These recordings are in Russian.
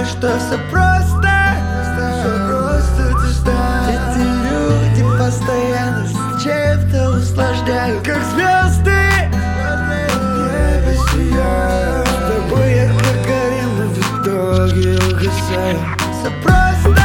знаешь, что все просто, ты знаешь. Эти люди постоянно с чем-то услаждают, как звезды в небе сияют. С тобой я как горим, но в итоге угасаю. Все просто,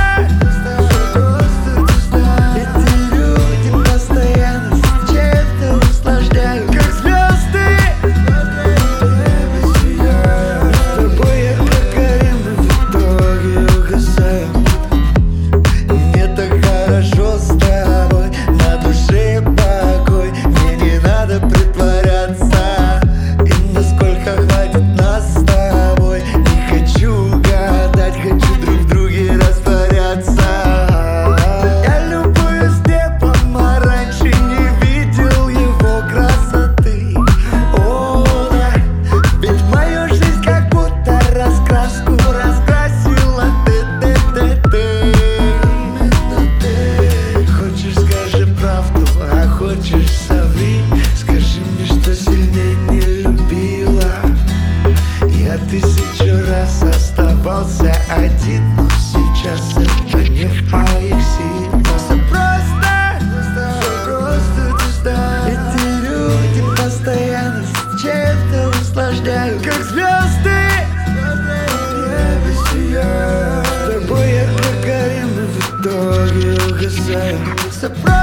ты знаешь. Эти люди постоянно с чем-то услаждают, как звезды в небе сияют. С тобой я как горим, но в итоге угасаю. Мне так хорошо с тобой, на душе покой. Мне не надо притворяться, и насколько хватит нас с тобой. Не хочу гадать, хочу друг в друге растворяться. Я любуюсь небом, а раньше не видел его красоты. О, да, ведь мою жизнь как будто раскраску раскрасила ты. Хочешь, скажи правду, а хочешь соври. Скажи мне, что сильнее не любила. Я 1000 раз оставался один, но сейчас это не в моих силах. Все просто, ты знаешь. Эти люди постоянно с чем-то услаждают, как звезды в небе сияют. С тобой я как горим, но в итоге угасаю. Все просто.